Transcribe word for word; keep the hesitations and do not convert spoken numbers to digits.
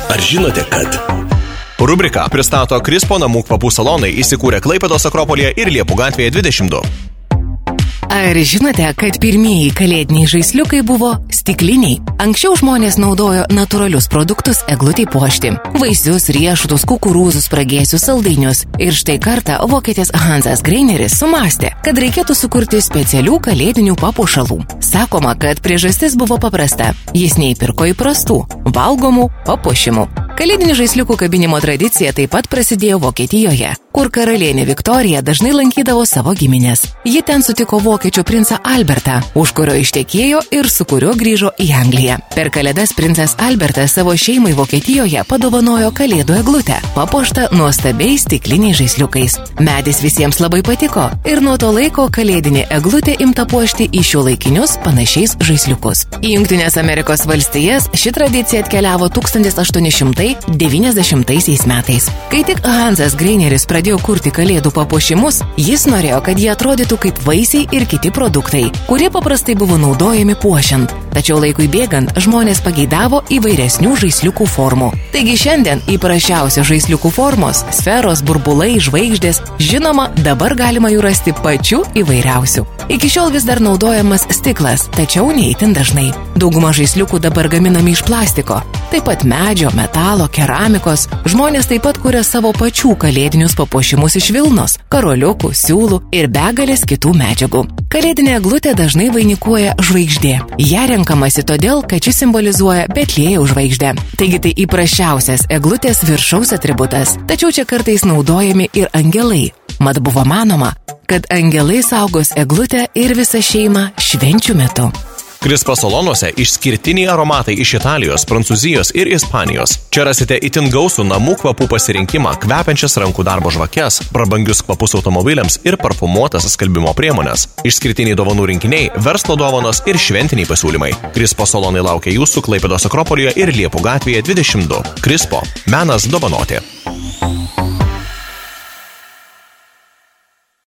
Ar žinote, kad... Rubrika pristato Krispo namų kvapų salonai įsikūrę Klaipėdos Akropolyje ir Liepų gatvėje dvidešimt du. Ar žinote, kad pirmieji kalėdiniai žaisliukai buvo stikliniai? Anksčiau žmonės naudojo natūralius produktus eglutei puošti. Vaisius, riešutus, kukurūzus, spragėsius, saldainius. Ir štai kartą vokietis Hansas Greineris sumastė, kad reikėtų sukurti specialių kalėdinių papuošalų. Sakoma, kad priežastis buvo paprasta. Jis neįpirko įprastų, valgomų papuošimų. Kalėdinių žaisliukų kabinimo tradicija taip pat prasidėjo Vokietijoje, kur karalienė Viktorija dažnai lankydavo savo giminės. Ji ten sutiko vokiečių princą Albertą, už kurio ištekėjo ir su kuriuo grįžo į Angliją. Per kalėdas princas Albertas savo šeimai Vokietijoje padovanojo kalėdų eglutę, papuoštą nuostabiais stikliniais žaisliukais. Medis visiems labai patiko ir nuo to laiko kalėdinė eglutė imta puošti į šiuolaikinius panašiais žaisliukus. Į Jungtines Amerikos valstijas ši tradicija atkeliavo tūkstantis aštuoni šimtai devyniasdešimtaisiais metais. Kai tik Hansas Greineris pradėjo kurti kalėdų papuošimus, jis norėjo, kad jie atrodytų kaip vaisiai ir kiti produktai, kurie paprastai buvo naudojami puošiant. Tačiau laikui bėgant žmonės pageidavo įvairesnių žaisliukų formų. Taigi šiandien įprasčiausios žaisliukų formos – sferos, burbulai, žvaigždės – žinoma, dabar galima jų rasti pačių įvairiausių. Iki šiol vis dar naudojamas stiklas, tačiau ne itin dažnai. Dauguma žaisliukų dabar gaminami iš plastiko. Taip pat medžio, metalo, keramikos. Žmonės taip pat kuria savo pačių kalėdinius papuošimus iš vilnos, karoliukų, siūlų ir begalės kitų medžiagų. Kalėdinė eglutė dažnai vainikuoja žvaigždė. Ja renkamasi todėl, kad ši simbolizuoja Betliejaus žvaigždę. Taigi tai įprasčiausias eglutės viršaus atributas. Tačiau čia kartais naudojami ir angelai. Mat buvo manoma, kad angelai saugos eglutę ir visą šeimą švenčių metu. Krispo salonuose išskirtiniai aromatai iš Italijos, Prancūzijos ir Ispanijos. Čia rasite itin gausų namų kvapų pasirinkimą, kvepiančias rankų darbo žvakes, prabangius kvapus automobiliams ir parfumuotas skalbimo priemonės. Išskirtiniai dovanų rinkiniai, verslo dovanos ir šventiniai pasiūlymai. Krispo salonai laukia jūsų Klaipėdos Akropolyje ir Liepų gatvėje dvidešimt du. Krispo – menas dovanoti.